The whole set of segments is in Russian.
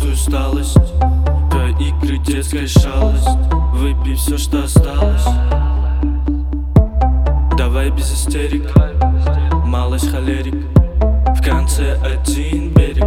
Чувствую усталость, твои игры, детская шалость. Выпей все, что осталось. Давай без истерик, малость холерик. В конце один берег.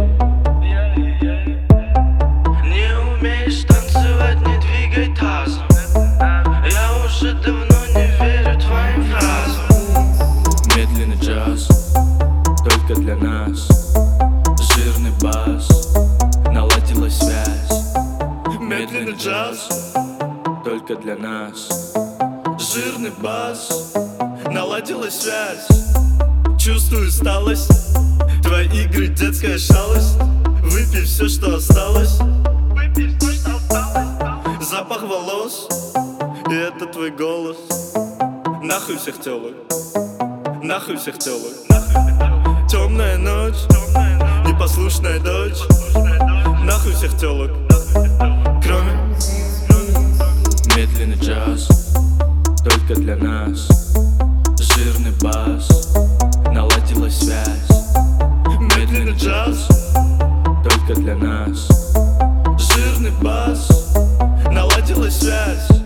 Не умеешь танцевать, не двигай тазом. Я уже давно не верю твоим фразам. Медленный джаз, только для нас. Жирный бас, наладилась связь. Медленный джаз, только для нас. Жирный бас, наладилась связь. Чувствую усталость, твои игры, детская шалость. Выпей все, что осталось. Запах волос, и это твой голос. Нахуй всех телок, нахуй всех телок. Темная ночь, непослушная дочь. Нахуй всех телок, кроме. Медленный джаз, только для нас. Жирный бас, наладилась связь. Медленный джаз, только для нас. Жирный бас, наладилась связь.